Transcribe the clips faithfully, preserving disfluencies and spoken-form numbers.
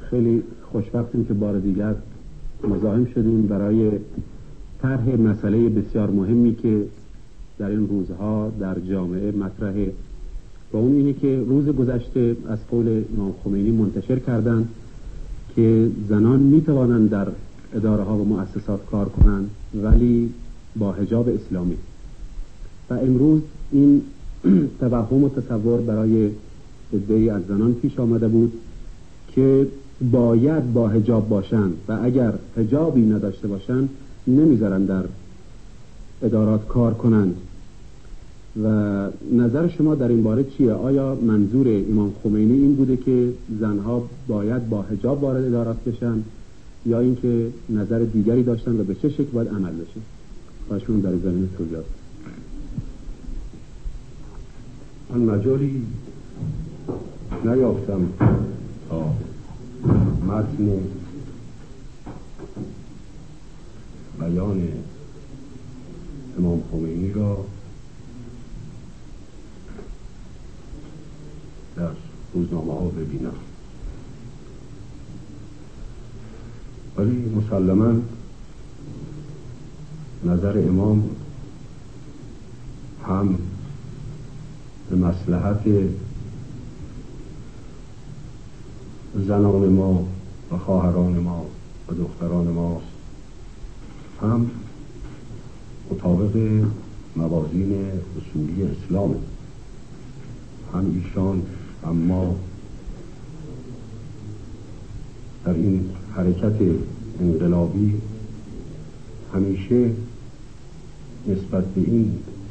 خیلی خوشبختیم که بار دیگر مزاحم شدیم برای طرح مسئله بسیار مهمی که در این روزها در جامعه مطرحه و اون اینه که روز گذشته از قول امام خمینی منتشر کردند که زنان می توانند در اداره ها و مؤسسات کار کنند ولی با حجاب اسلامی، و امروز این توهم و تصور برای عده‌ای از زنان پیش آمده بود که باید با حجاب باشند و اگر حجابی نداشته باشند نمیذارن در ادارات کار کنند. و نظر شما در این باره چیه؟ آیا منظور امام خمینی این بوده که زنها باید با حجاب وارد ادارات بشن یا اینکه نظر دیگری داشتن و به چه شکل باید عمل بشه؟ خواهشون در زمینه توضیح. من مجالی نیافتم تا متن بیان امام خمینی را در روزنامه ها ببینم، ولی مسلماً نظر امام هم به مصلحت زنان ما و خواهران ما و دختران ماست، هم مطابق موازین اصولی اسلام. هم ایشان هم ما در این حرکت انقلابی همیشه نسبت به این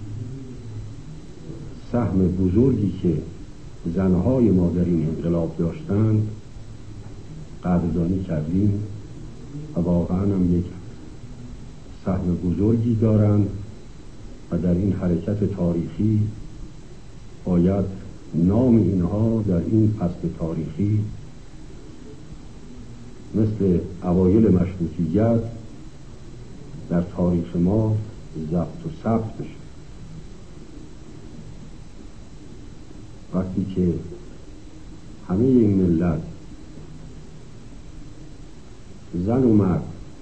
سهم بزرگی که زنهای ما در این انقلاب داشتند قدردانی کردیم و واقعا هم یک سهم بزرگی دارند و در این حرکت تاریخی باید نام اینها در این فصل تاریخی مثل اوایل مشروطیت در تاریخ ما ضبط و ثبت بشه. وقتی که همه این ملت زن و مرد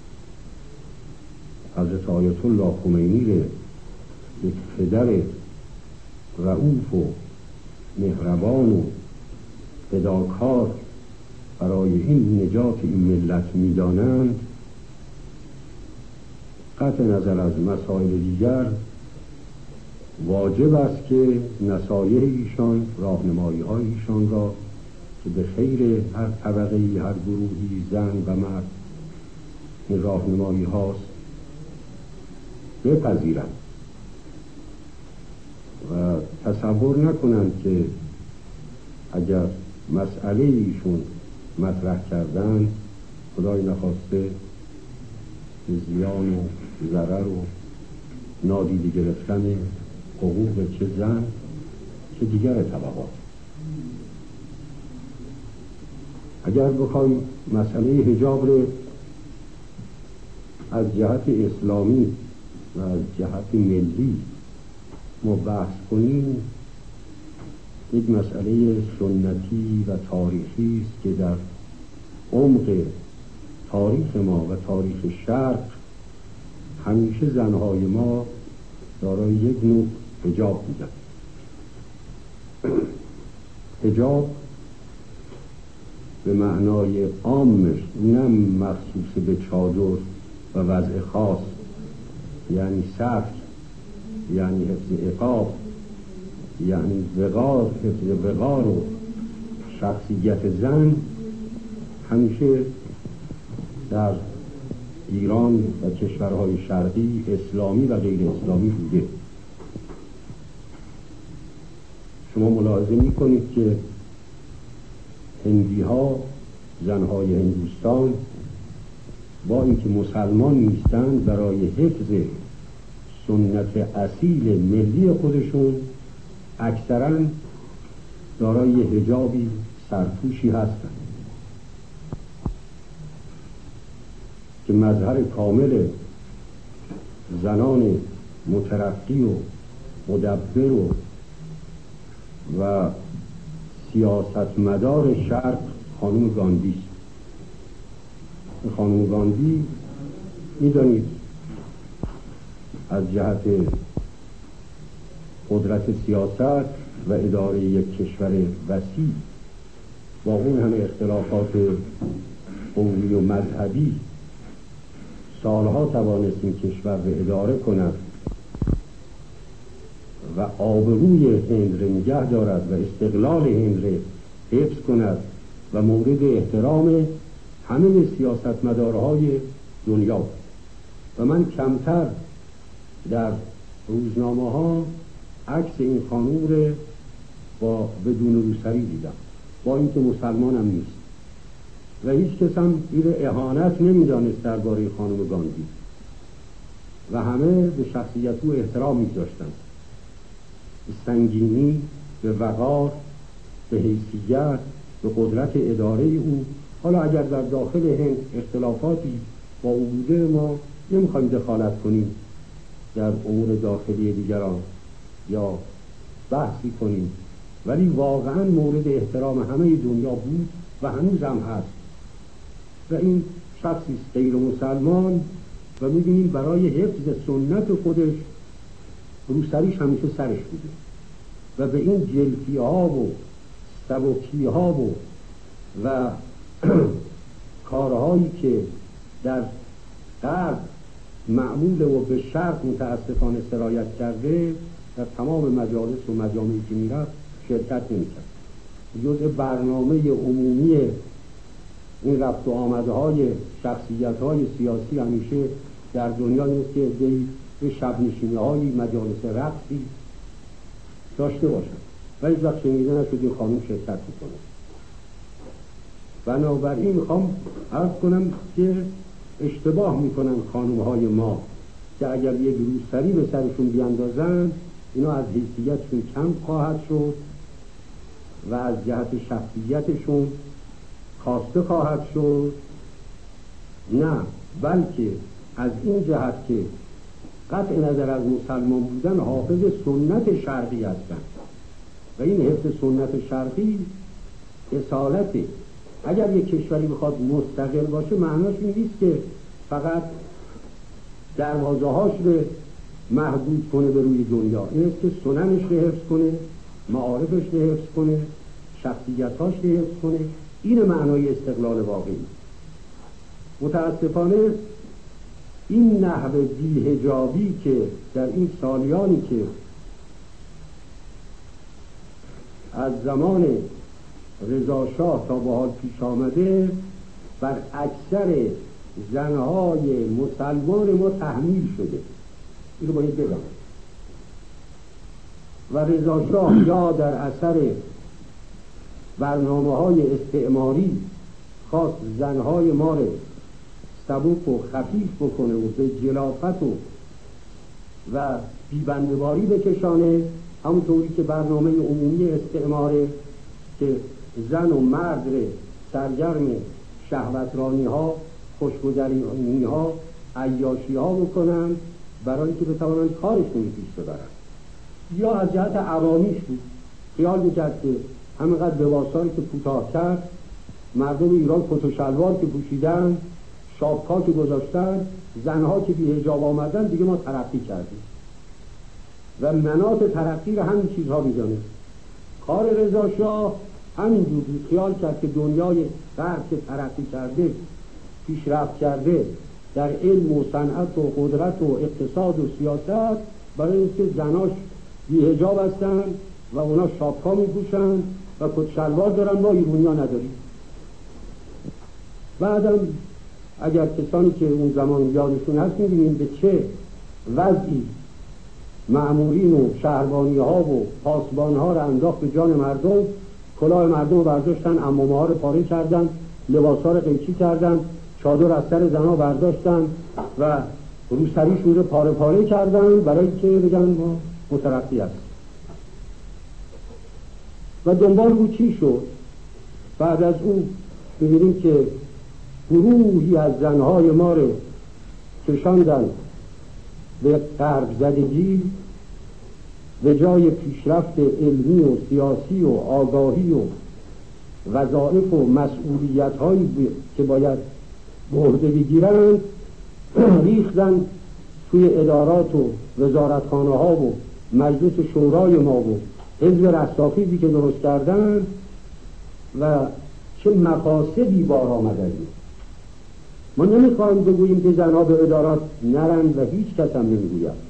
حضرت آیت الله خمینی رو یک پدر رئوف و مهربان و فداکار برای این نجات این ملت می‌دانند، قطع نظر از مسائل دیگر واجب است که نصایح ایشان، راهنمایی های ایشان را که به خیر هر طبقه‌ای، هر گروهی، زن و مرد این راهنمایی هاست، بپذیرند و تصور نکنند که اگر مسئله ایشون مطرح کردن خدای نخواسته به زیان و ضرر و نادیده گرفتن حقوق چه زن چه دیگر طبقات. اگر بخوایم مسئله حجاب رو از جهت اسلامی و از جهت ملی ما بحث کنیم، یک مسئله سنتی و تاریخی است که در عمق تاریخ ما و تاریخ شرق همیشه زنهای ما دارای یک نوع حجاب بودن. حجاب به معنای عامش، نه مخصوص به چادر و وضع خاص، یعنی ستر، یعنی حفظ عقاب، یعنی وقار، حفظ وقار و شخصیت زن، همیشه در ایران و کشورهای شرقی اسلامی و غیر اسلامی بوده. شما ملاحظه می کنید که هندی ها، زنهای هندوستان، با اینکه مسلمان نیستند، برای حفظ سنت اصیل ملی خودشون اکثرا دارای حجابی سرپوشی هستند که مظهر کامل زنان مترقی و مدبر و و سیاستمدار شرق خانم گاندی است. خانم گاندی میدانید از جهت قدرت سیاست و اداره یک کشور وسیع با اون همه اختلافات قومی و مذهبی سالها توانست این کشور رو اداره کند و آبروی هند را نگه دارد و استقلال هند را حفظ کند و مورد احترام همه سیاستمدارهای دنیا. و من کمتر در روزنامه ها عکس این خانوم را با بدون روسری دیدم، با اینکه مسلمان هم نیست و هیچ کس هم این اهانت نمیدانست درباره خانم گاندی و همه به شخصیت او احترام می‌داشتند، به سنگینی، به وقار، به حیثیت، به قدرت اداره او. حالا اگر در داخل هند اختلافاتی با او بوده، ما نمیخوایم دخالت کنیم در امور داخلی دیگران یا بحثی کنیم، ولی واقعا مورد احترام همه دنیا بود و هنوز هم هست. و این شخصی غیر مسلمان و می‌بینیم برای حفظ سنت خودش روسریش همیشه سرش بوده و به این جلفی ها و سبکی ها و و کارهایی که در غرب معمول و به شرق متاسفانه سرایت کرده در تمام مجالس و مجامعی که میرفت شرکت نمی‌کرد. جزء برنامه عمومی این رفت و آمدهای شخصیت‌های سیاسی همیشه در دنیا نیست که به شب نشینی‌های مجالس رقصی داشته باشند و هیچ وقت شنیده نشد این خانم شرکت می‌کنه. بنابراین میخوام عرض کنم که اشتباه میکنن خانم‌های ما که اگر یک روسری به سرشون بیاندازن اینا از حیثیتشون کم خواهد شد و از جهت شخصیتشون کاسته خواهد شد. نه، بلکه از این جهت که قطع نظر از مسلمان بودن حافظ سنت شرقی هستند و این حفظ سنت شرقی اصالته. اگر یک کشوری بخواد مستقل باشه معناش این نیست که فقط دروازه هاش رو محدود کنه به روی دنیا، این است که سننش رو حفظ کنه، معارفش رو حفظ کنه، شخصیتاش رو حفظ کنه. این معنای استقلال واقعی. متاسفانه این نحو بی‌حجابی که در این سالیانی که از زمان رضا شاه تا به حال پیش آمده بر اکثر زنهای مسلمان ما تحمیل شده، این رو باید بگم. و رضا شاه یا در اثر برنامه های استعماری خواست زنهای ما رو سبک و خفیف بکنه و به جلافت و و بیبندواری بکشانه، همونطوری که برنامه عمومی استعماره که زن و مرد رو سرگرم شهوترانی ها، خوشگذرانی ها، عیاشی ها بکنن برای که بتوانند کارشون پیش ببرن. یا از جهت عوامیش بود، خیال میکرد که همینقدر لباسایی که کوتاه کرد، مردم ایران کت و شلوار که پوشیدن، شاپکا که گذاشتن، زنها که بی حجاب آمدن، دیگه ما ترقی کردیم و مناط ترقی رو همین چیزها میدانه. کار رضا شاه همین جور بود، خیال کرد که دنیای غرب که ترقی کرده، پیشرفت کرده در علم و صنعت و قدرت و اقتصاد و سیاست، برای اینکه زناش بی حجاب هستن و اونا شاپکا میپوشن و کت شلوار دارن، ما ایرونیا نداریم. بعدم اگر کسانی که اون زمان یادشون هست می‌بینیم به چه وضعی مأمورین و شهربانی ها و پاسبان ها را انداخت به جان مردم، کلاه مردم رو برداشتن، عمامه ها رو پاره کردن، لباس ها رو قیچی کردن، چادر از سر زنها برداشتن و روسریشون رو پاره پاره کردن برای که بگن ما مترقی هست. و دنبال رو چی شد؟ بعد از اون می‌بینیم که گروهی از زنهای ما رو کشاندن به غرب زدگی، به جای پیشرفت علمی و سیاسی و آگاهی و وظایف و مسئولیت هایی که باید به عهده بگیرند ریختن توی ادارات و وزارتخانه ها و مجلس شورای ما و حزب رستاخیزی که درست کردن و چه مقاصدی بار آمده. ما نمیخوایم بگوییم که زنها به ادارات نرند و هیچ کس هم نمیگوید.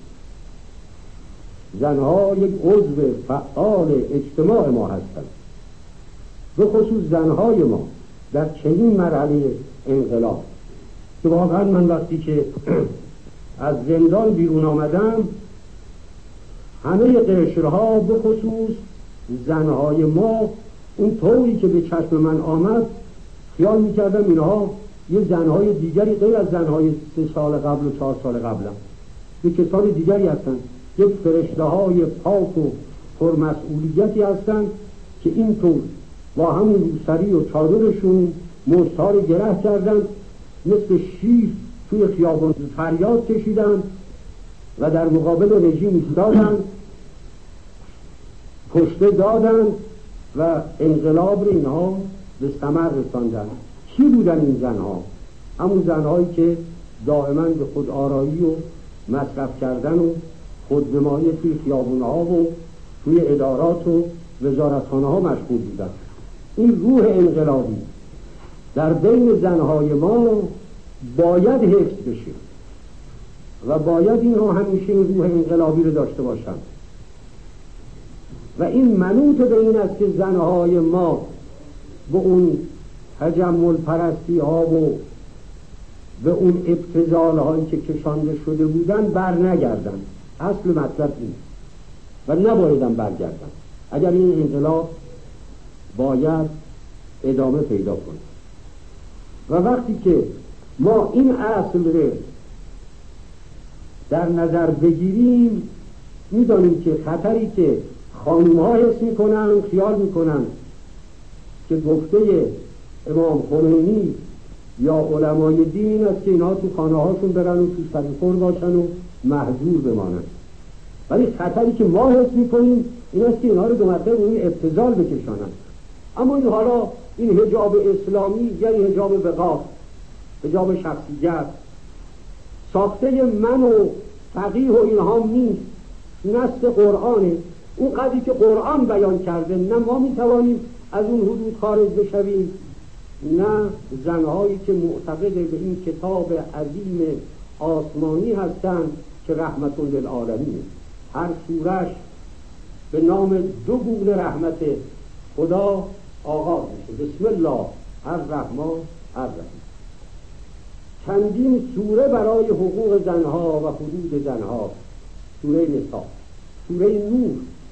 زنها یک عضو فعال اجتماع ما هستند، به خصوص زنهای ما در چنین مرحله انقلاب که واقعا من وقتی که از زندان بیرون آمدم همه قشرها به خصوص زنهای ما اون طوری که به چشم من آمد خیال میکردم اینها یه زنهای دیگری غیر از زنهای سه سال قبل و چهار سال قبل هم یه کسان دیگری هستند، یک فرشته های پاک و پرمسئولیتی هستند که اینطور با همون روسری و چادرشون مشتها رو گره کردن، مثل شیر توی خیابان فریاد کشیدن و در مقابل رژیم ایستادن، کشته دادن و انقلاب رو اینها به ثمر رساندن. کی بودن این زنها؟ همون زنهایی که دائما به خود آرایی و مصرف کردن و خودنمایی توی خیابونها و توی ادارات و وزارتخانه ها مشغول بودن. این روح انقلابی در بین زنهای ما باید حفظ بشه و باید اینها همیشه این روح انقلابی رو داشته باشن و این منوط به این است که زنهای ما به اون تجمل پرستی ها و به اون ابتذال هایی که کشانده شده بودن بر نگردن. اصل مطلب این و نبایدن برگردن اگر این انقلاب باید ادامه پیدا کنه. و وقتی که ما این اصل رو در نظر بگیریم میدانیم که خطری که خانوم ها حس میکنن خیال میکنن که گفته امام خمینی یا علمای دین این است که اینها تو خانه هاشون برن و تو سریخور باشن و محجور بمانن، ولی خطری که ما حس میکنیم این است که اینها رو دو مرتبه به این ابتذال بکشانن. اما این حالا این حجاب اسلامی یعنی حجاب وقار، حجاب شخصیت، ساخته من و فقیه و اینها نیست، نص قرآنه. اون قدری که قرآن بیان کرده نه ما میتوانیم از اون حدود خارج بشویم، نه زنهایی که معتقد به این کتاب عظیم آسمانی هستند که رحمت للعالمین هر سورش به نام دو گونه رحمت خدا آغاز میشه، بسم الله الرحمن الرحیم. چندین سوره برای حقوق زنها و حدود زنها، سوره نساء، سوره نور.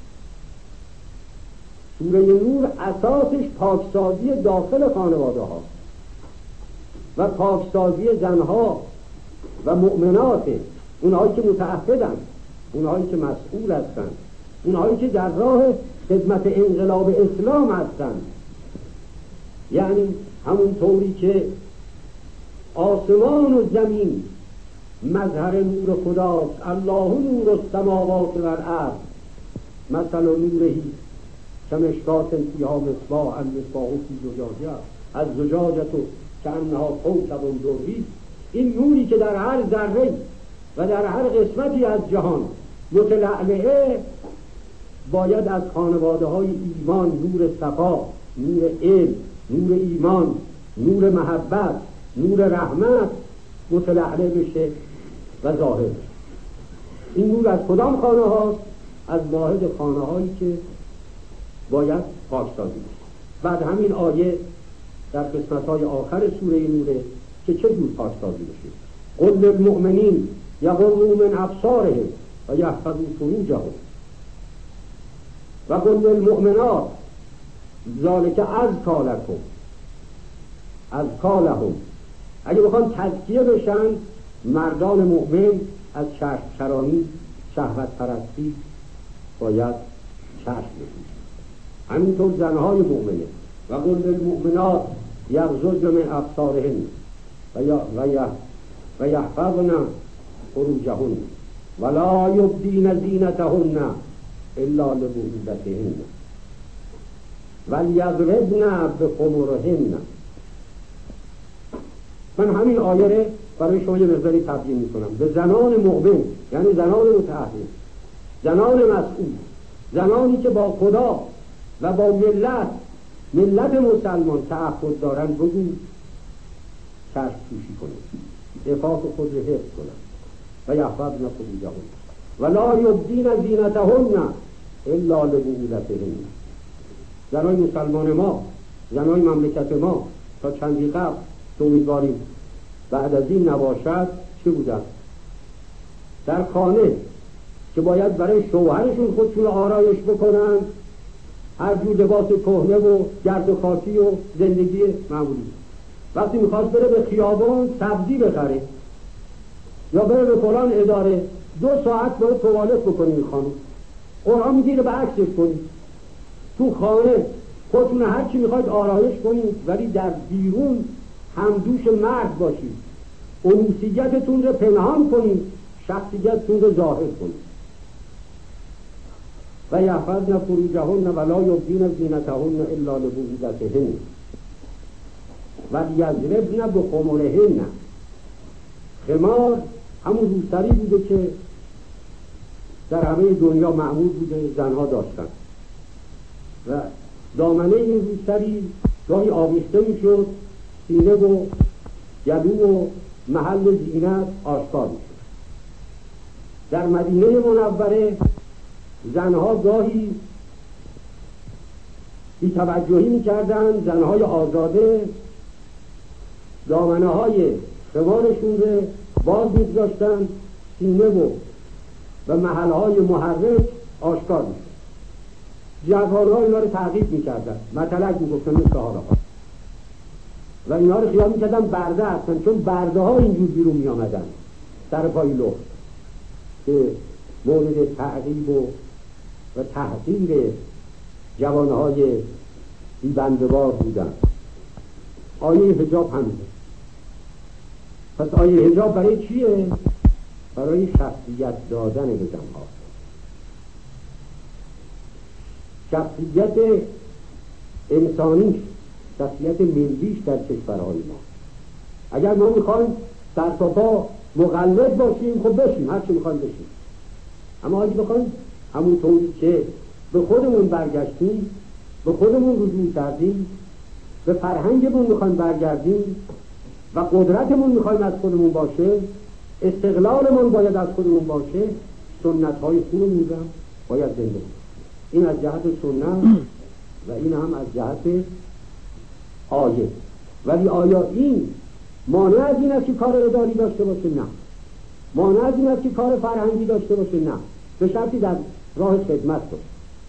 سوره نور اساسش پاکسازی داخل خانواده ها و پاکسازی زنها و مؤمنات، اونهایی که متعهدن، اونهایی که مسئول هستن، اونهایی که در راه خدمت انقلاب اسلام هستن. یعنی همون طوری که آسمان و زمین مظهر نور خداست، الله نور السماوات و الارض مثل نورهی کمشکات فیها مصباح، المصباح فی زجاجه الزجاجة کأنها کوکب دری. این نوری که در هر ذره و در هر قسمتی از جهان متلألئه باید از خانواده های ایمان نور صفا، نور علم، نور ایمان، نور محبت، نور رحمت متلألئ بشه و ظاهر بشه. این نور از کدام خانه هاست؟ از واحد خانه هایی که باید پاکسازی بشه. بعد همین آیه در قسمت های آخر سوره نوره که چه جور پاکسازی بشه. قل للمؤمنین یغضوا من ابصارهم و یحفظوا فروجهم و قل للمؤمنات ذالک ازکی لکم ازکی لهم. اگه بخوان تزکیه بشن مردان مؤمن از چشم چرانی، شهوت پرستی باید چشم بشن. همینطور زنهای مؤمنه و قل للمؤمنات یغضضن من ابصارهن و یحفظن فروجهن ولا یبدین زینتهن الا لبعولتهن ولیضربن بخمرهن من همین آیه رو برای شما یه مقداری تبیین میکنم. به زنان مؤمن، یعنی زنان متعهد، زنان مسئول، زنانی که با خدا و با ملت ملت مسلمان تعهد دارن، بگو چشم پوشی کنید، عفاف خود رو حفظ کنند و یحفظن فروجهن و لا یبدین زینتهن الا لبعولتهن. زنای مسلمان ما، زنای مملکت ما تا چندی قبل که امیدواریم بعد از این نباشد چه بودن؟ در خانه که باید برای شوهرشون خودشون آرایش بکنن، هر جور لباس کهنه و گرد و خاکی و زندگی معمولی. وقتی میخواست بره به خیابان سبزی بخره یا بره به فلان اداره، دو ساعت باید توالت بکنی این خانم. قرآن میگیره به عکسش کنید. تو خانه خودتون هر چی میخواید آرایش کنید، ولی در بیرون همدوش مرد باشید، انوثیتتون رو پنهان کنید، شخصیتتون رو ظاهر کنید. و یحفظن فروجهن و لا یبدین زینتهن الا لبعولتهن و لیضربن بخمرهن. خمار همون روسری بوده که در همه دنیا معمول بوده زنها داشتن و دامنه این روسری گاهی آویخته میشد، سینه و گلو و محل زینت آشکار میشد. در مدینه منوره زنها گاهی بی توجهی میکردن، زنهای آزاده دامنه های خمارشون رو باز میگذاشتن، سینه و و محلهای محرک آشکار میشد. جوانها اینا رو تعقیب میکردن، مطلق میگفتن مثل حالا و اینا رو خیال میکردن برده هستن، چون برده ها اینجور بیرون میامدن سر پای لخت که مورد تعقیب و و تحقیر جوانهای بیبندوار بودن. آیه حجاب همینه. پس آیه حجاب برای چیه؟ برای شخصیت دادن به زنها، شخصیت انسانی، شخصیت ملیش در کشورهای ما. اگر ما میخوایم سر تا پا مقلد باشیم، خب بشیم، هر چی میخوایم بشیم. اما اگه بخوایم همونطوری که به خودمون برگشتیم، به خودمون رجوع کردیم، به فرهنگمون میخوایم برگردیم و قدرتمون میخوایم از خودمون باشه، استقلالمون باید از خودمون باشه، سنت‌های خودمون رو باید زنده کنیم. این از جهت سنت و این هم از جهت آیه. ولی آیا این مانع از این است که کار اداری داشته باشه؟ نه. مانع از این است که کار فرهنگی داشته باشه؟ نه. به شرطی در راه خدمت باشه.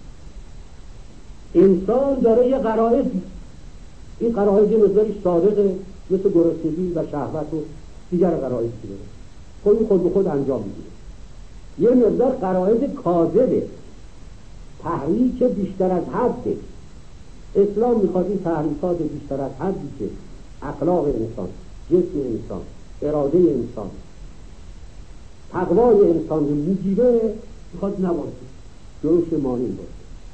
انسان داره یه غرایز، این غرایز یه مقداری صادقه، مثل گرسنگی و شهوت و دیگر غرایز که داره، خود خود به خود انجام میده. یه مقدار غرایز کاذبه، تحریک بیشتر از حده. اسلام میخواد این تحریکات بیشتر از حدی که اخلاق انسان، جسم انسان، اراده انسان، تقوای انسان رو میگیره، میخواد نباشه، جلوش مانع باشه.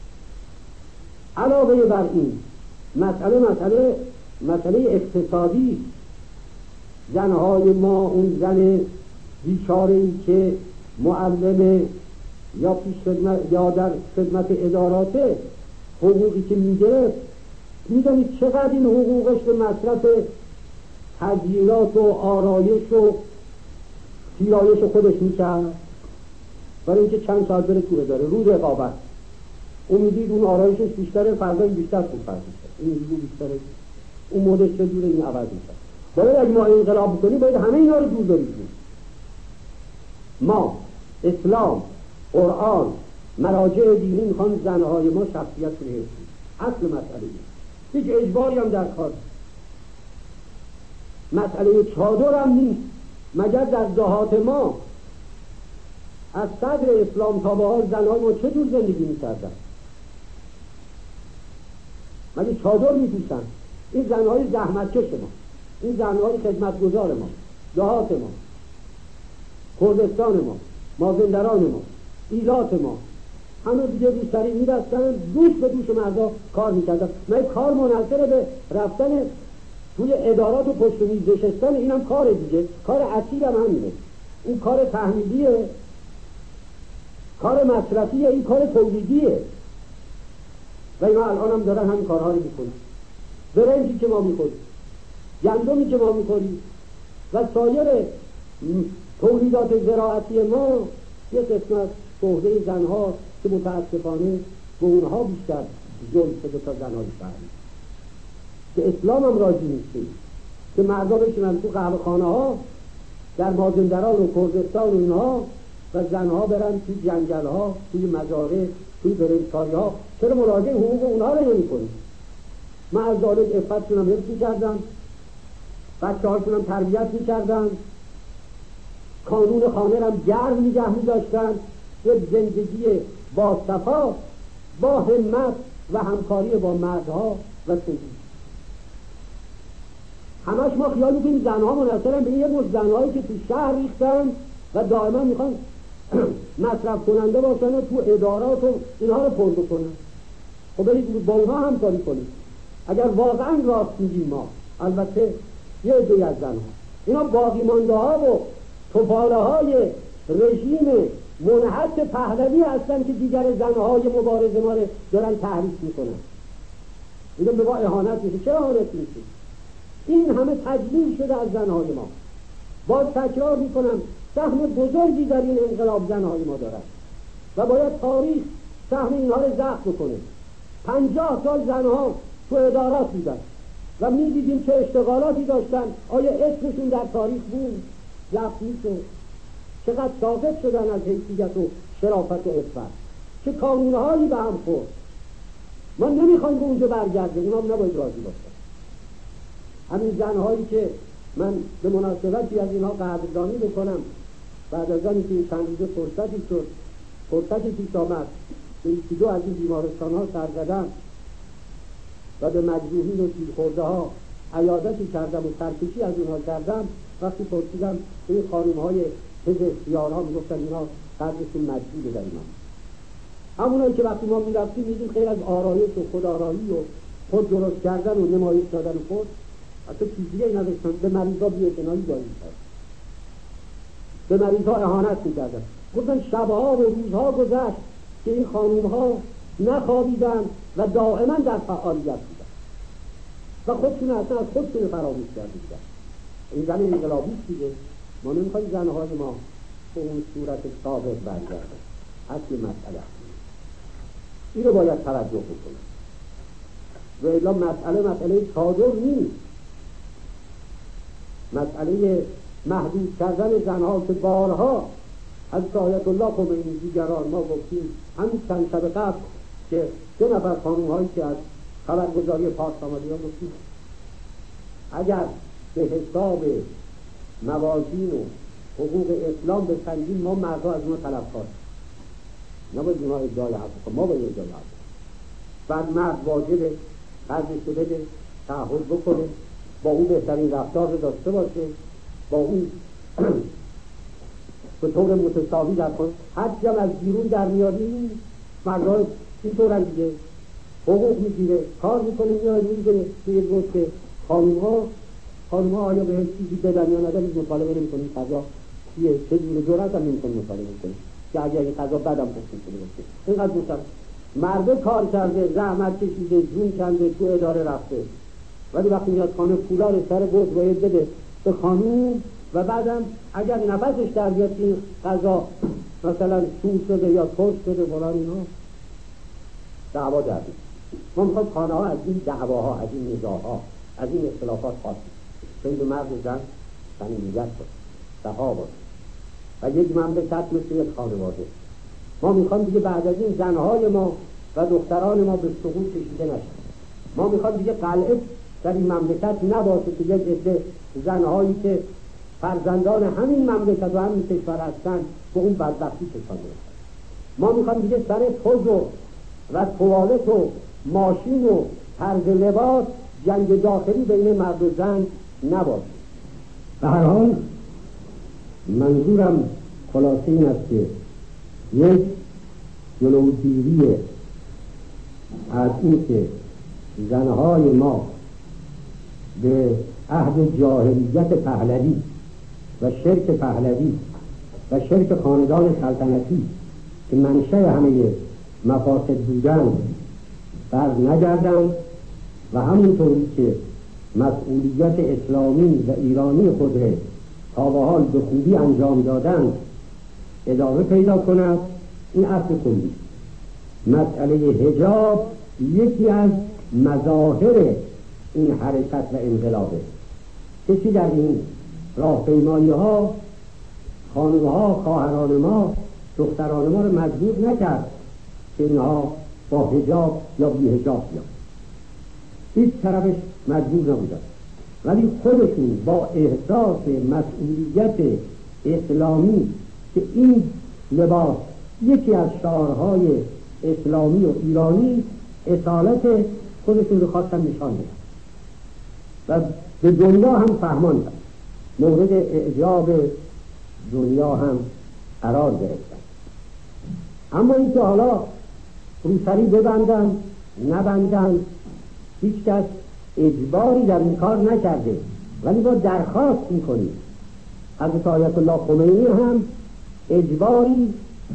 علاوه بر این مسئله مسئله مسئله اقتصادی. زنهای ما، اون زن بیچاره‌ای که معلم یا پیش خدمت یا در خدمت اداراته، حقوقی که میگرفت، میدونید چقدر این حقوقش به مصرف تزیینات و آرایش و پیرایش خودش میکرد، برای اینکه چند ساعت بره تو اداره، رو رقابت. اون میدید اون آرایشش بیشتره، فردای بیشتر خوب فرد میشه، این رو بیشتره، اون مدش چه جوره، این عوض میشه. باید اگه ما انقلاب بکنیم باید همه اینا رو دور داریم. ما اسلام، قرآن، مراجع دینی میخوان زنهای ما شخصیت رو حفظ کنن. اصل مسئله هیچ اجباری هم در کار. مسئله چادر هم نیست، مگر در دهات ما از صدر اسلام تا به حال زنهای ما چه جور زندگی میکردن؟ مگر چادر میپوشن؟ این زنهای زحمتکش ما، این زنهای خدمتگزار ما، دهات ما، کردستان ما، مازندران ما، ایلات ما، همه دیگه روسری میرستن، دوش به دوش مردا کار میکردن. من کار منحصر به رفتن توی ادارات و پشت میز نشستن، اینم کار دیگه، کار اصیل هم همینه. اون کار تحمیلیه، کار مصرفیه، این کار تولیدیه و اینا الان هم دارن همین کارها رو میکنن. برنجی که ما میخوریم، گندمی که ما میخوریم و سایر تولیدات زراعتی ما یه قسمت عهده زنها که متاسفانه به اونها بیشتر ظلم شده تا زنهای شهری، که اسلام هم راضی نیست که مردا بشینن تو قهوه خانه ها در مازندران و کردستان و اینها و زنها برن توی جنگل ها، توی مزارع، توی برنجکاری ها. چرا مراجعه حقوق اونها رو نمی کنیم؟ من از دارد افت شونم حفظ می کردم، بچه هاشونم تربیت می کردم، کانون خانه رم گرم نگه می داشتن. یک زندگی با صفا، با همت و همکاری با مردها و سوزی. همش ما خیال میکنیم زنها منحصرن به یه مش زنهایی که تو شهر ریختن و دائما میخوان مصرف کننده باشن و تو ادارات و اینها رو پر بکنن. خب برید با اونها همکاری کنید اگر واقعا راست میگیم ما. البته یه عده‌ای از زنها اینا باقی مانده ها و توپاله های رژیم منحط پهلوی هستن که دیگر زنهای مبارزه ما رو دارن تحریک میکنن. اینا به ما اهانت میشه. چرا اهانت میشه؟ این همه تجلیل شده از زنهای ما. باز تکرار میکنم سهم بزرگی در این انقلاب زنهای ما دارد و باید تاریخ سهم اینها رو ضبط بکنه. پنجاه سال زنها تو ادارات بودن و میدیدیم چه اشتغالاتی داشتن. آیا اسمشون در تاریخ بود؟ ضبط میشه. چقدر ساقط شدن از حیثیت و شرافت و عفت. چه کانونهایی به هم خورد. ما نمیخوایم به اونجا برگردیم. اونا نباید راضی باشن. همین زنهایی که من به مناسبتی از اینها قدردانی بکنم، بعد از آنی که چند روزه فرصتی شد، فرصتی پیش آمد به یکی دو از این بیمارستان ها سر زدم و به مجروحین و تیرخورده ها عیادتی کردم و سرکشی از اونها کردم. وقتی پرسیدم به این خانوم های پزشکیارها میگفتن اینا قدرشون مجبوره در اینا. همونایی که وقتی ما میرفتیم میدیم خیلی از آرایش و خودآرایی و خود درست کردن و نمایش دادن و خود حتی چیزی ای نداشتن. به مریضا بی‌اعتنایی داری کرد، به مریضا اهانت میکردن. گفتن شبها و روزها گذشت که این خانومها نخوابیدن و دائما در فعالیت بودن و خودشون اصلا از خودشون فراموش کردن. این زن انقلابی دیگه. ما نمیخوایم زنهای ما به اون صورت سابق برگردن. اصل مسئله این رو باید توجه بکنیم و الا مسئله مسئله چادر نیست. مسئله محدود کردن زنها که بارها از آیت الله خمینی دیگران ما گفتیم، همین چند شب قبل که سه نفر خانوم‌هایی که از خبرگزاری پارس آمدی ها گفتیم اگر به حساب موازین و حقوق اسلام بسنجیم ما مردها از اونها طلبکار نباید اونها ادعای حق کنیم، ما باید ادعای حق بعد مرد واجبه قدرش رو بده، تعهد بکنه، با اون بهترین رفتار رو داشته باشه، با اون به طور متساوی در کن. هرچی هم از بیرون در میاریم مردها این طور هم دیگه حقوق میگیره، کار میکنه، میاره میگیره توی گفت که خانوم ها خانوم ها آیا به هم چیزی بدن یا ندن مطالبه نمی کنیم. قضا چیه؟ چه جور جرأت هم نمی کنیم مطالبه کنیم که اگر این قضا بدم پخته شده باشه. اینقدر دوستم مرده کار کرده، زحمت کشیده، جون کنده، تو اداره رفته، ولی وقتی میاد خانه پولا رو سر بود باید بده به خانوم و بعدم اگر نفسش در بیاد این قضا مثلا سوز شده یا ترش شده فلان اینا دعوا دردیم. ما میخواد خانه ها از این دعواها، از این نزاعها، از این اختلافات خاصی بین مرد و زن صمیمیت باشه، صفا باشه و یک مملکت مثل یک خانواده. ما میخوام دیگه بعد از این زنهای ما و دختران ما به سقوط کشیده نشن. ما میخوام دیگه قلعه در این مملکت نباشه که یک عده زنهایی که فرزندان همین مملکت و همین کشور هستن به اون بدبختی کشانده بشن. ما میخوام دیگه سر پوز و و توالت و ماشین و طرز لباس جنگ داخلی بین مرد و زن نباشه. به هر حال منظورم خلاصه این است که یک جلوگیری از این که زنهای ما به عهد جاهلیت پهلوی و شرک پهلوی و شرک خاندان سلطنتی که منشأ همه مفاسد بودن بر نگردند و همونطوری که مسئولیت اسلامی و ایرانی خود را تا به حال به خوبی انجام دادن ادامه پیدا کند. این اصل کلی. مسئله حجاب یکی از مظاهر این حرکت و انقلابه. کسی در این راهپیمایی ها خانم ها، خواهران ما، دختران ما رو مجبور نکرد که اینها با حجاب یا بی حجاب بیان. هیچ طرفش مجبور نبودن، ولی خودشون با احساس مسئولیت اسلامی که این لباس یکی از شعارهای اسلامی و ایرانی، اصالت خودشون رو خواستن نشان بدن و به دنیا هم فهماندن، مورد اعجاب دنیا هم قرار گرفتن. اما این که حالا روسری ببندن نبندن، هیچ کس اجباری در این کار نکرده، ولی با درخواست میکنیم. حضرت آیت الله خمینی هم اجباری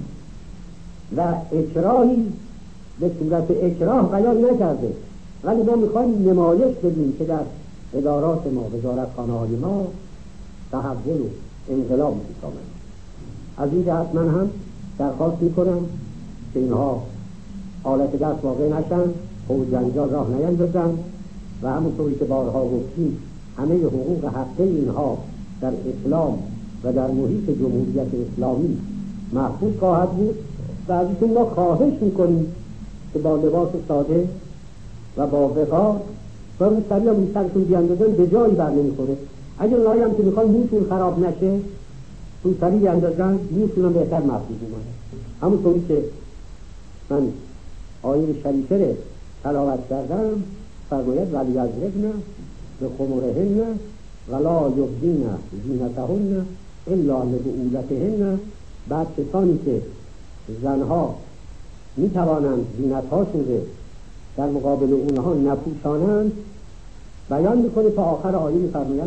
و اکراهی به صورت اکراه بیان نکرده، ولی ما میخوایم نمایش بدیم که در ادارات ما، وزارتخانه های ما تحول و انقلاب پیش آمد. از این جهت من هم درخواست میکنم که اینها آلت دست واقع نشن، حوض جنجال راه نیندازن و همونطوری که بارها گفتیم همه حقوق حقه اینها در اسلام و در محیط جمهوریت اسلامی محفوظ خواهد بود. و از ایشون ما خواهش میکنیم که با لباس ساده و با وقار و روسری هم سرشون بیاندازن به جایی بر نمیخوره. اگر اونهایی هم که میخوان موشون خراب نشه روسری بیاندازن، موشون هم بهتر محفوظ میمونه. همونطوری که من آیه شریفه رو تلاوت کردم، فرماید ولی یضربن بخمرهن ولا یبدین زینتهن الا لبعولتهن. بعد کسانی که زنها میتوانند زینتهاشون رو در مقابل اونها نپوشانند، بیان میکنه تا آخر آیه میفرماید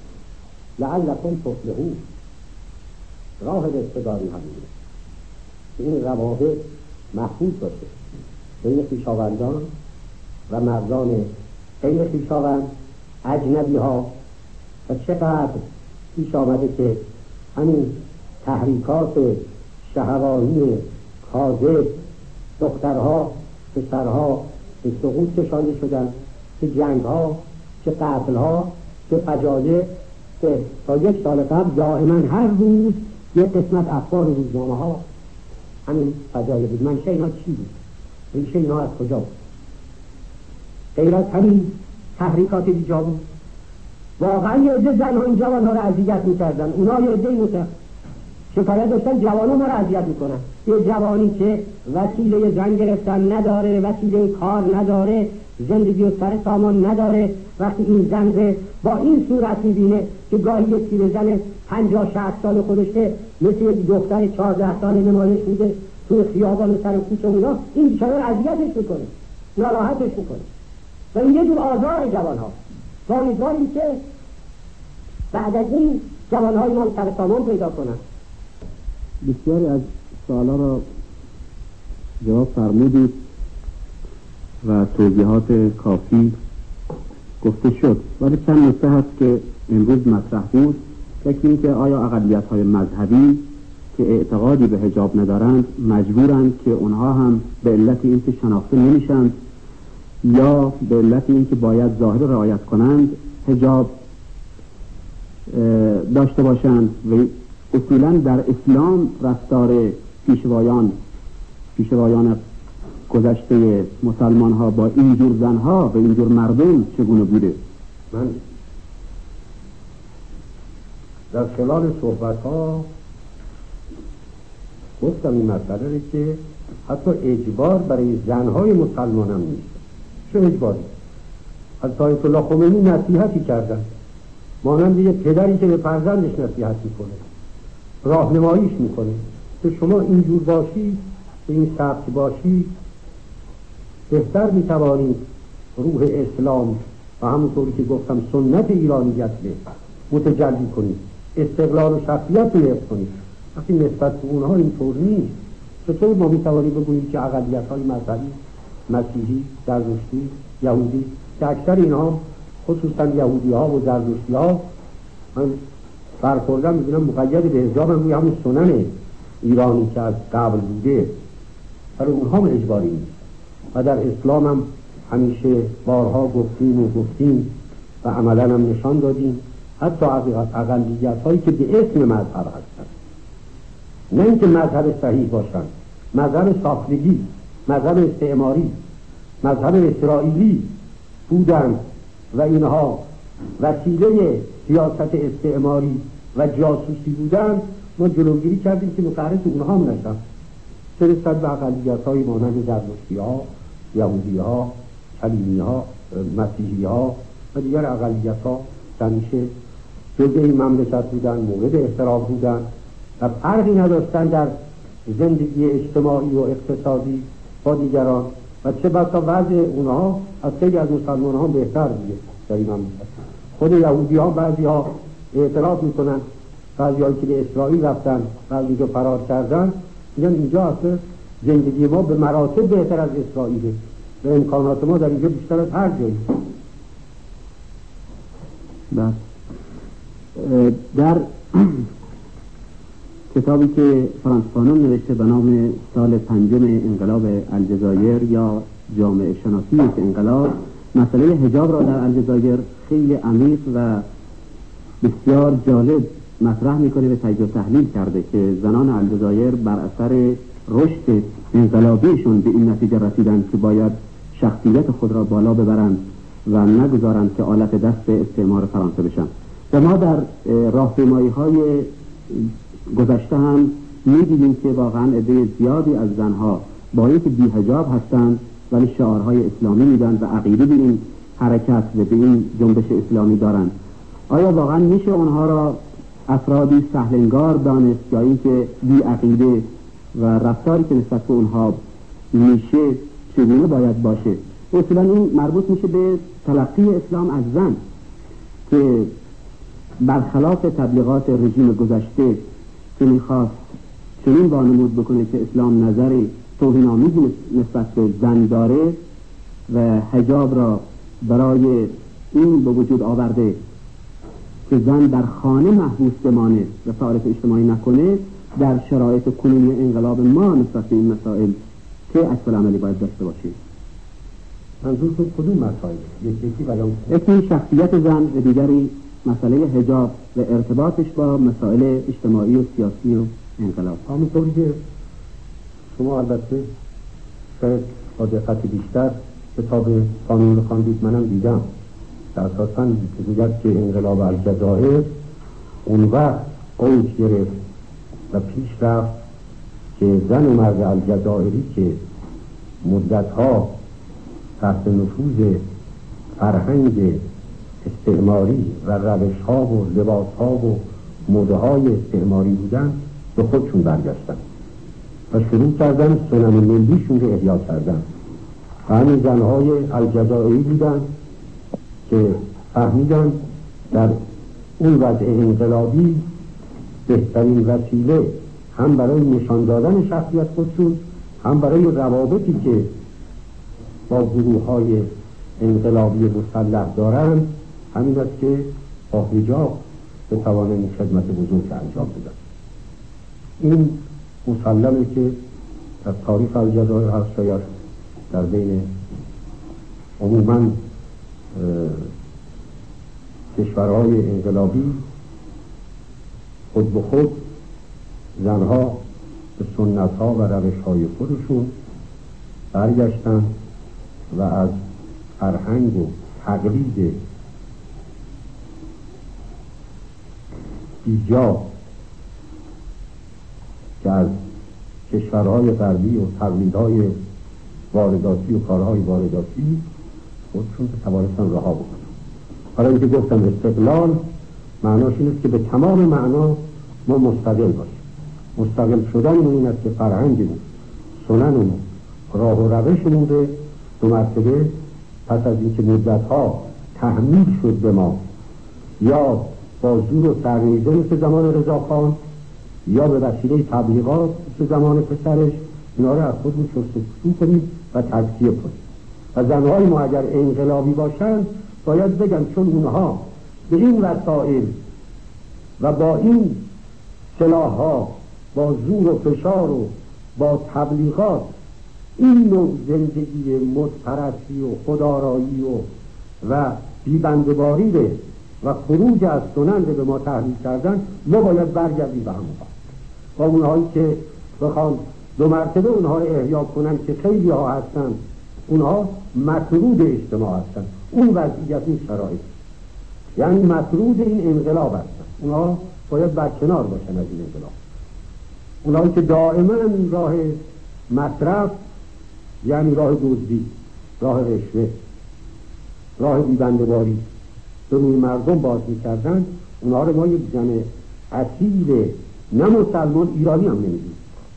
لعلکم تفلحون. راه رستگاری همینه که این روابط محفوظ باشه بین خویشاوندان و مردان غیر خویشاوند، اجنبی ها. و چقدر پیش آمده که همین تحریکات شهوانی کاذب دخترها پسرها به سقوط کشانده شدن، که جنگ ها، چه قتل ها، چه فجایع که تا یک سال قبل دائما هر روز یک قسمت اخبار روزنامه ها همین فجایع بود. منشأ اینا چی بود؟ ریشه اینا از کجا بود؟ غیر از همین تحریکات بیجا بود. واقعا یه عده زنها این جوان ها رو اذیت میکردن، اونا یه عده میکردن شکایت داشتن جوان ها ما رو اذیت میکنن. یه جوانی که وسیله زن گرفتن نداره، وسیله کار نداره، زندگی و سر سامان نداره، وقتی این زن رو با این صورت میبینه که گاهی یک پیرزن پنجاه شصت سال خودشه مثل یک دختر چهارده سال نمایش میده توی خیابان سر کوچه اونا، این بیچاره رو اذیتش میکنه، ناراحتش میکنه و این یه جور آزار جوان ها. و امیدواریم که بعد از این جوان های ما سر سامان پیدا کنن. بسیاری از سوالا را جواب فرمودید و توضیحات کافی گفته شد، ولی چند نکته هست که امروز مطرح بود. یکی این که آیا اقلیت‌های مذهبی که اعتقادی به حجاب ندارند مجبورند که اونها هم به علت این که شناخته نمیشند یا به علت این که باید ظاهر رعایت کنند حجاب داشته باشند؟ و اصولا در اسلام رفتار پیشوایان پیشوایان گذشته مسلمان ها با اینجور زنها و اینجور مردم چگونه بوده؟ من در خلال صحبت ها گفتم این مسئله رو که حتی اجبار برای زنهای مسلمان هم نیست. چه اجباری؟ حضرت آیت الله خمینی نصیحتی کردن، مانند یه پدری که به فرزندش نصیحت میکنه، راهنماییش میکنه که شما اینجور باشی، به این سبک باشی، بهتر میتوانید روح اسلام و همونطوری که گفتم سنت ایرانیت رو متجلی کنید، استقلال و شخصیت رو حفظ کنید. وقتی نسبت به اونها اینطور نیست، چطور ما میتوانیم بگوییم که اقلیت‌های مذهبی، مسیحی، زرتشتی، یهودی، که اکثر اینها خصوصا یهودی‌ها و زرتشتی‌ها، من برخوردم می‌بینم مقید به حجاب هم روی همون سنن ایرانی که از قبل بوده، برای اونها هم اجباری نیست. و در اسلام هم همیشه بارها گفتیم و گفتیم و عملاً هم نشان دادیم، حتی اقلیت‌هایی که به اسم مذهب هستند، نه اینکه مذهب صحیح باشند، مذهب ساختگی، مذهب استعماری، مذهب اسرائیلی بودند و اینها وسیله سیاست استعماری و جاسوسی بودند، ما جلوگیری کردیم که متعرض اونها هم نشن. چه رسد به اقلیت‌های مانند زرتشتی‌ها، یهودی‌ها، کلیمی‌ها، مسیحی‌ها و دیگر اقلیت‌ها همیشه جزء این مملکت بودن، مورد احترام بودن و فرقی نداشتن در زندگی اجتماعی و اقتصادی با دیگران و چه بسا وضع اونها از خیلی از مسلمان ها بهتر بوده در این مملکت. خود یهودی ها بعضی ها اعتراف میکنن، بعضی هایی که به اسرائیل رفتن، بعضی که فرار کردن، میگن اینجا اصلا زندگی ما به مراتب بهتر از اسرائیله و امکانات ما در اینجا بیشتر از هر جایی. در کتابی که فرانس فانون نوشته به نام سال پنجم انقلاب الجزایر یا جامعه شناسی انقلاب، مسئله حجاب را در الجزایر خیلی عمیق و بسیار جالب مطرح میکنه و تجزیه و تحلیل کرده که زنان الجزایر بر اثر رشد انقلابیشون به این نتیجه رسیدند که باید شخصیت خود را بالا ببرند و نگذارند که آلت دست استعمار فرانسه بشن. و ما در راهپیمایی های گذشته هم می‌دیدیم که واقعا عده زیادی از زنها با اینکه بی حجاب هستند ولی شعارهای اسلامی میدن و عقیده به این حرکت و به این جنبش اسلامی دارند. آیا واقعا میشه اونها را افرادی سهلنگار دانست یا اینکه بی عقیده و رفتاری که نسبت به اونها میشه چگونه باید باشه؟ اصولا این مربوط میشه به تلقی اسلام از زن که برخلاف تبلیغات رژیم گذشته که میخواست چنین وانمود بکنه که اسلام نظری توهین‌آمیز نسبت به زن داره و حجاب را برای این به وجود آورده که زن در خانه محبوس بمانه و فعالیت اجتماعی نکنه، در شرایط کنونی انقلاب ما نسبت به این مسائل که عکس عملی باید داشته باشیم. منظورتون کدوم مسائل؟ یکی بیان یکی شخصیت زن و دیگری مسئله حجاب و ارتباطش با مسائل اجتماعی و سیاسی و انقلاب. همونطوری که شما البته شاید با دقت بیشتر کتاب قانون رو خواندید، منم دیدم که اساساً میگوید که انقلاب الجزایر اون وقت اوج گرفت و پیش رفت که زن و مرد الجزائری که مدتها تحت نفوذ فرهنگ استعماری و روش‌ها و لباس‌ها و مده‌های استعماری بودن به خودشون برگشتن و شروع کردن سنن ملیشون رو احیا کردن. همین زنهای الجزائری بودن که فهمیدن در اون وضع انقلابی بهترین وسیله هم برای نشان دادن شخصیت خودشون، هم برای روابطی که با گروه‌های انقلابی مسلح دارند، همین است که با حجاب بتوانند خدمت بزرگ انجام بدن. این مسلمه که در تاریخ الجزایر هست، شاید در بین عموماً کشورهای انقلابی خود به خود زنها به سنت‌ها و روش‌های خودشون برگشتن و از فرهنگ و تقلید بیجا که از کشورهای غربی و تقلیدهای وارداتی و کارهای وارداتی خودشون که توانستن رها بکنن. حالا اینکه گفتم استقلال معناش این است که به تمام معنا ما مستقل باشیم. مستقل شدن این است که فرهنگمون، سننمون، راه و روشمون رو دو مرتبه پس از اینکه مدتها تحمیل شد به ما، یا با زور و سرریزه مثل زمان رضاخان، یا به وسیله تبلیغات مثل زمان پسرش، اینا رو از خودمون شست‌وشو کنیم و تزکیه کنیم. و زنهای ما اگر انقلابی باشند باید بگن چون اونها به این وسائل و با این سلاح‌ها، با زور و فشار و با تبلیغات این نوع زندگی مدپرستی و خودآرایی و و بیبنده‌باری و خروج از سنن به ما تحمیل کردن، ما باید برگردیم به همون با اونهایی که بخوان دو مرتبه اونها رو احیا کنن که خیلی ها هستن، اونها مطرود اجتماع هستن، اون وضعیت این شرایط، یعنی مطرود این انقلاب هستن، اونها باید برکنار باشن از این انقلاب. اونهایی که دائما راه مصرف، یعنی راه دزدی، راه رشوه، راه بیبنده‌باری به روی مردم باز میکردن، اونها رو ما یک زن اصیل نه مسلمان ایرانی هم نمیدیم.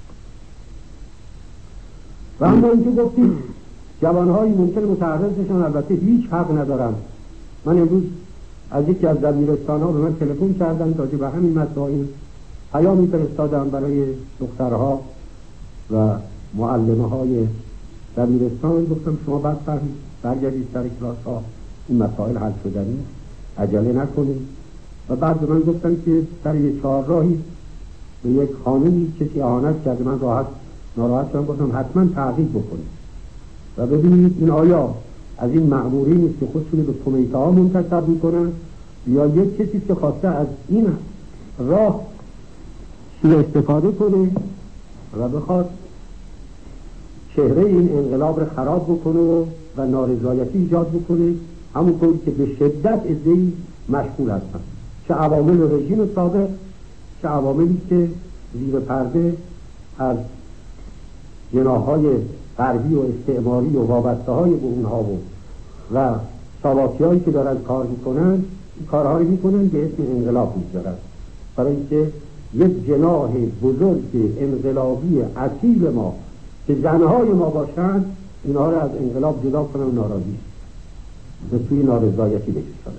و اما اینکه گفتیم جوانهایی ممکن متعرضشان البته هیچ حق ندارن. من امروز از یکی از دبیرستان‌ها به من تلفن کردن راجع به همین مسائل، پیامی فرستادم برای دخترها و معلمه‌های دبیرستان، گفتم شما بعد فهمید برگردید سر کلاس‌ها، این مسائل حل شدنی، عجله نکنید. و بعد به من گفتن که سر یک چهارراهی به یک خانمی کسی اهانت کرده، من راحت ناراحت شدم، گفتم حتما تعقیب بکنید و ببینید این آیا از این مأمورین نیست که خودشون به کمیته ها منتخب میکنن، یا یک کسی که خواسته از این راه سوء استفاده کنه و بخواد چهره این انقلاب رو خراب بکنه و, و نارضایتی ایجاد بکنه، همون طوری که به شدت عده‌ای مشغول هستن، چه عوامل رژیم سابق، چه عواملی که زیر پرده از جناح‌های غربی و استعماری و وابسته های به اونها و و ساواکی هایی که دارن کار میکنن، این کارهایی میکنن به اسم انقلاب میگذارن، برای اینکه یک جناح بزرگ انقلابی اصیل ما که زنهای ما باشن، اینها رو از انقلاب جدا کنن و ناراضی به سوی نارضایتی بکشن.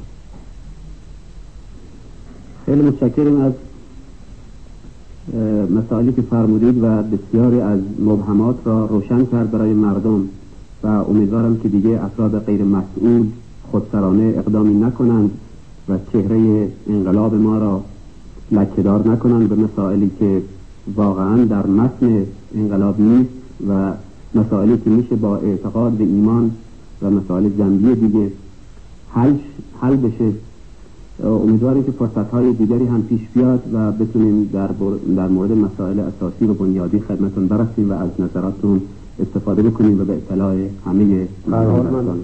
خیلی متشکرم از مسائلی که فرمودید و بسیاری از مبهمات را روشن کرد برای مردم و امیدوارم که دیگه افراد غیر مسئول خودسرانه اقدامی نکنند و چهره انقلاب ما را لکه‌دار نکنند به مسائلی که واقعا در متن انقلاب نیست و مسائلی که میشه با اعتقاد به ایمان و مسائل جنبی دیگه حل حل بشه. امیدواریم که فرصت‌های دیگری هم پیش بیاد و بتونیم در, در مورد مسائل اساسی و بنیادی خدمتون برسیم و از نظراتتون استفاده بکنیم و به اطلاع همه مردم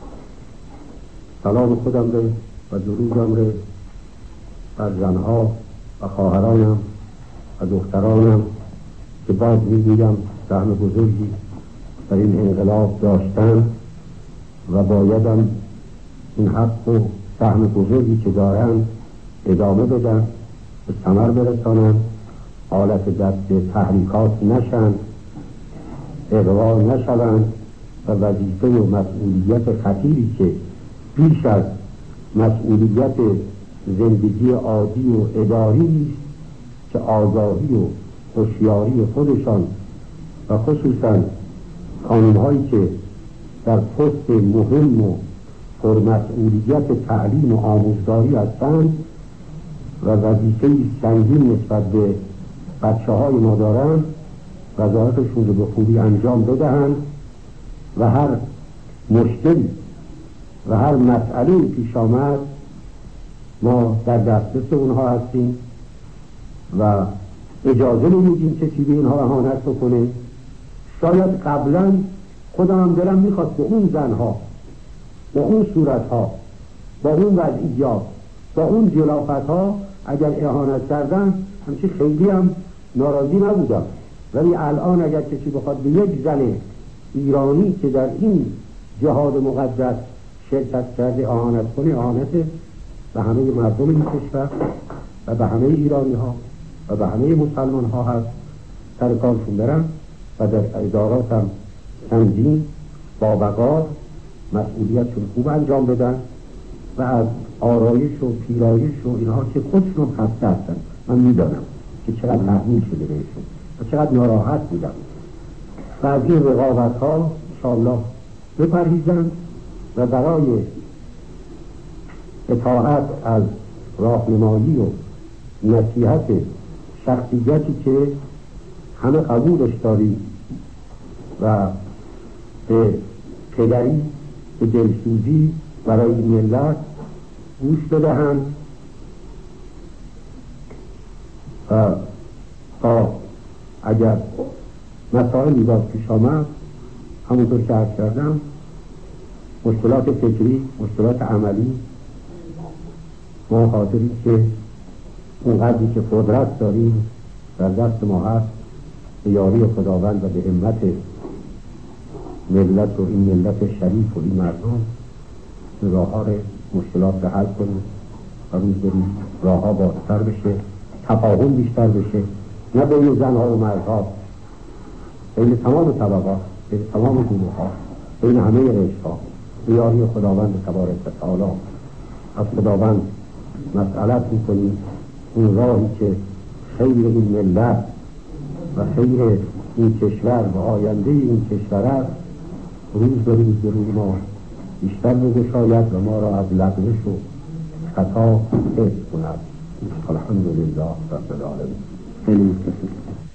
سلام خودم رو و درودم رو بر زنها و خواهرانم و دخترانم که باز میگویم سهم بزرگی در این انقلاب داشتن و بایدم این حق و سهم بزرگی که دارن ادامه بدن، به ثمر برسانن، حالت دست تحریکات نشن، اغوا نشون و وظیفه و مسئولیت خطیری که بیش از مسئولیت زندگی عادی و اداری است که آگاهی و هوشیاری خودشان و خصوصا خانم‌هایی که در پست مهم و پرمسئولیت تعلیم و آموزگاری هستند و وظیفه سنگین نسبت به بچه های ما دارند، وظایفشون رو به خوبی انجام بدهند و هر مشکلی و هر مسئله پیش آمد ما در دسترس اونها هستیم و اجازه نمیدیم کسی به اینها اهانت بکنه. شاید قبلا خودم هم دلم میخواست به اون زنها، با اون صورتها، با اون وضعیات، با اون جلافتها اگر اهانت کردن همچه خیلی هم ناراضی نبودم، ولی الان اگر کسی بخواد به یک زن ایرانی که در این جهاد مقدس شرکت کرده اهانت کنه، اهانت به همه مردم این کشور و به همه ایرانی ها و به همه مسلمان ها هست. سر کارشون برن و در ادارات هم تنظیم با وقار مسئولیتشون خوب انجام بدن و از آرایش و پیرایش و اینها که خودشون خسته هستن. من میدانم که چقدر تحمیل شده بهشون و چقدر ناراحت بودم و از این رقابت ها انشاءالله بپرهیزند و برای اطاعت از راهنمایی و نصیحت شخصیتی که همه قبولش داریم و به پدری، به دلسوزی برای ملت گوش بدهند و تا اگر مسائلی باز پیش آمد همونطور که عرض کردم مشکلات فکری، مشکلات عملی، ما خاطری که اون قدری که قدرت داریم در دست ما هست به یاری خداوند و به همت ملت و این ملت شریف و این مردم راه ها مشکلات رو حل کنیم و روز به روز راه ها بازتر بشه، تفاهم بیشتر بشه، نه بین زن ها و مرد ها، بین تمام طبقات، بین تمام گروه ها، بین همه رشت ها، به یاری خداوند تبارک و تعالی. از خداوند مسئلت میکنیم اون راهی که خیر این ملت و خیر این کشور و آینده این کشور است روز به روز به روی ما بیشتر بگشاید و ما را از لغزش و خطا حفظ کند. الحمدلله رب العالمین. خیلی متشکرم.